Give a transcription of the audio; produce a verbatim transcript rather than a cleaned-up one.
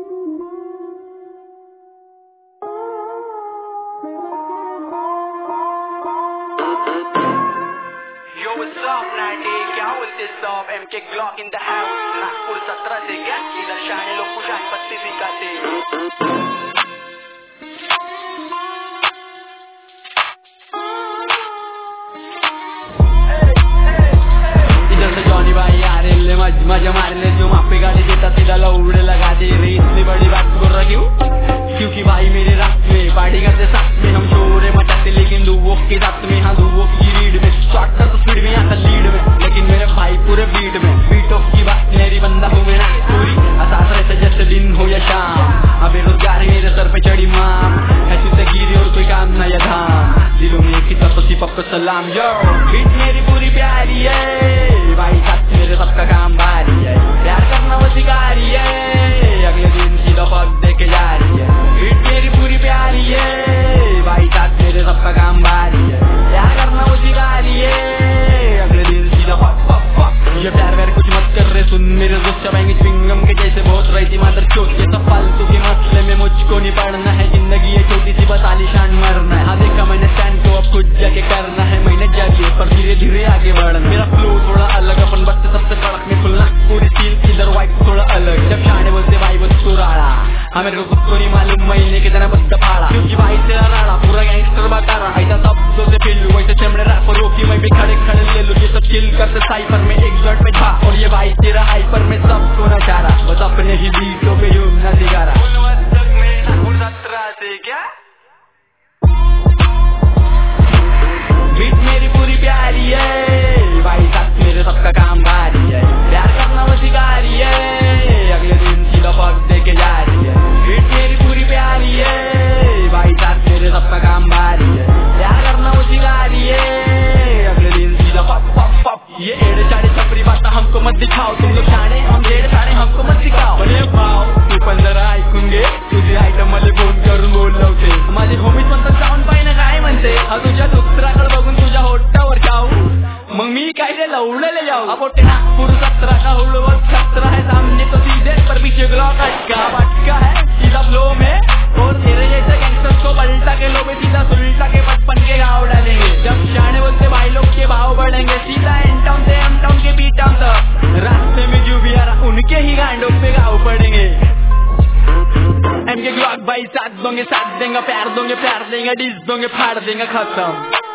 Yo, what's up, ninety? क्या बोलते सब? M K Glock in the house. Nagpur सत्रह से क्या इधर शाने लोग पुशान पत्ती दिखाते। इधर से जॉनी भाई आ रहे ले मज मजा मार ले, जो मापे गाड़ी देता सीधा लौड़े लगा दे रे। इतनी बड़ी बात बोल रहा क्यों? क्योंकि भाई मेरे रात में पार्टी करते साथ में हम शोरे मचाते, लेकिन दुवों के साथ में हाँ दुवों की रीड में शॉर्ट कर तो स्पीड में आता लीड में, लेकिन मेरे भाई पूरे बीट में। बीटों की बात मेरी बंदा हूँ मैं ना पूरी आसास रहते जैसे दिन हो या शाम। अब बेरोजगारी मेरे सर पे चढ़ी माम, ऐसी से गिरी और कोई काम ना या धाम। दिलों में एक ही तरफ सी पप सलाम। यो बीट मेरी पूरी प्यारी है भाई, साथ मेरे सबका काम भारी है। प्यार करना वो शिकारी है, अगले दिन सीधा पग दे के जा रही है। बीट मेरी पूरी प्यारी है भाई, साथ मेरे सबका काम भारी है। प्यार करना वो शिकारी है, अगले दिन सीधा पग पग पग। ये प्यार व्यार कुछ मत कर रहे, सुन मेरे दोस्त चबाएंगे च्युइंगम के जैसे बहुत रहती मादर चोट। ये सब फालतू के मसले में मुझको नहीं पड़ना है, जिंदगी है छोटी सी बस आलीशान मरना है। हाँ देखा मैंने स्टैंड को अब खुद जाके करना है, मैंने जाके पर धीरे धीरे आगे बढ़ना। मेरा फ्लो थोड़ा अलग, अपन बच्चे सबसे कड़क में खुलना पूरी सील इधर वाइफ थोड़ा अलग। जब शाने बोलते भाई बस चुराड़ा, हाँ मेरे को खुद को नहीं मालूम महीने के तरह बद्दा फाड़ा, क्योंकि भाई तेरा राड़ा पूरा गैंगस्टर बता रहा। ऐसा सब जो से फील वैसे चमड़े रैपरों की मैं भी खड़े खड़े ले लूं। ये सब चिल करते साइफर में एक जॉइंट में था, और ये भाई तेरा हाइपर में सबको नचारा, बस अपने ही बीटों पे झूमना सिखारा। से क्या बीट मेरी पूरी प्यारी है भाई, साथ मेरे सबका काम भारी है। प्यार करना वो शिकारी है, अगले दिन सीधा पग दे के जा रही है। बीट मेरी पूरी प्यारी है भाई, साथ मेरे सबका काम भारी है। प्यार करना वो शिकारी है, अगले दिन सीधा पग पग पग। ये एड़े चाड़े छपरी बातें हमको मत दिखाओ, तुम लोग जाने हम एड़े चाड़े हमको मत सिखाओ। बने भाव तू पंधरा ऐकूंगे तुझी आयटम मला फोन करून बोलवते, माझे होमीच म्हणतात जाऊन पाहिजे काय म्हणते। हा तुझ्या दुसऱ्याकडे बघून तुझ्या होट्टावर जाऊ, मग मी काय ते लवडले जाऊ। अब होटे नागपुर सत्रह का हुड़वत सत्रह है, सामने तो सीधे पर पीछे ग्लॉक अटका पटका है सीधा फ्लो में। और तेरे जैसे गैंगस्टर्स को पलटा के लो में सीधा सुलटा के पचपन के घाव डालेंगे। जब शाने बोलते भाई लोग के भाव बढ़ेंगे, सीधा एन टाउन से एम टाउन के बी टाउन तक। रास्ते में जो भी आ रहा उनके ही गांडों पे घाव पड़ेंगे। एम के ग्लॉक भाई साथ दोगे साथ देंगे, प्यार दोगे प्यार देंगे, डिस दोगे फाड़ देंगे खत्म।